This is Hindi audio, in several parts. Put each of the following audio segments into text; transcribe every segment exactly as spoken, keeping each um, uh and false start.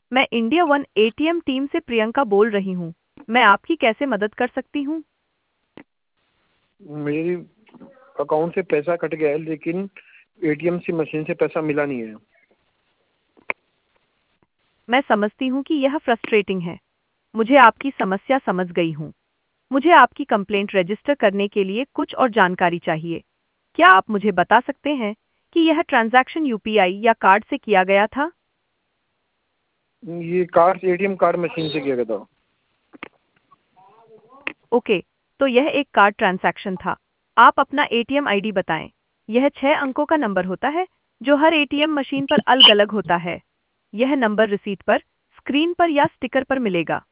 मैं इंडिया वन एटीएम टीम से प्रियंका बोल रही हूँ। मैं आपकी कैसे मदद कर सकती हूँ? मेरी अकाउंट से पैसा कट गया है, लेकिन एटीएम से मशीन से पैसा मिला नहीं है। मैं समझती हूँ कि यह फ्रस्ट्रेटिंग है। मुझे आपकी समस्या समझ गई हूँ। मुझे आपकी कंप्लेंट रजिस्टर करने के लिए कुछ और जानकारी चाहिए। क्या आप मुझे बता सकते हैं कि यह ट्रांजैक्शन यूपीआई या कार्ड से किया गया था? ये कार्ड एटीएम कार्ड मशीन से किया गया था। ओके, तो यह एक कार्ड ट्रांजैक्शन था। आप अपना एटीएम आईडी बताएं। यह छह अंकों का नंबर होता है जो हर एटीएम मशीन पर अलग-अलग होता है। यह नंबर रिसीट पर, स्क्रीन पर या स्टिकर पर मिलेगा।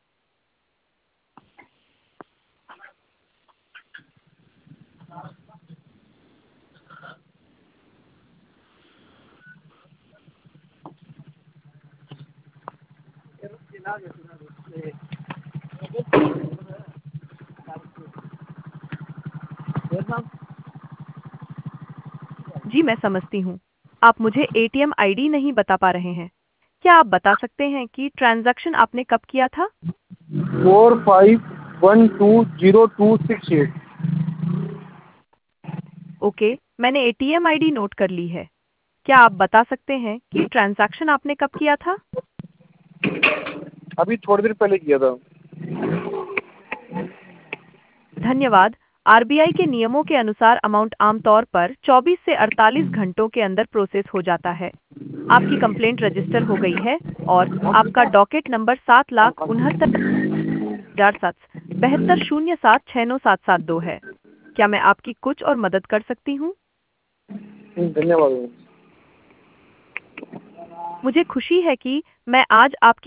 जी, मैं समझती हूँ। आप मुझे एटीएम आईडी नहीं बता पा रहे हैं। क्या आप बता सकते हैं कि ट्रांजैक्शन आपने कब किया था? Four five one two zero two six eight. Okay, मैंने एटीएम आईडी नोट कर ली है। क्या आप बता सकते हैं कि ट्रांजैक्शन आपने कब किया था? अभी थोड़ी देर पहले किया था। धन्यवाद। आरबीआई के नियमों के अनुसार अमाउंट आमतौर पर चौबीस से अड़तालीस घंटों के अंदर प्रोसेस हो जाता है। आपकी कंप्लेंट रजिस्टर हो गई है और आपका डॉकेट नंबर सात लाख उनहत्तर हजार सात बहत्तर शून्य सात छः नौ सात सात दो है। क्या मैं आपकी कुछ और मदद कर सकती हूँ? धन्यवाद। मुझे खुशी है कि मैं आज आपकी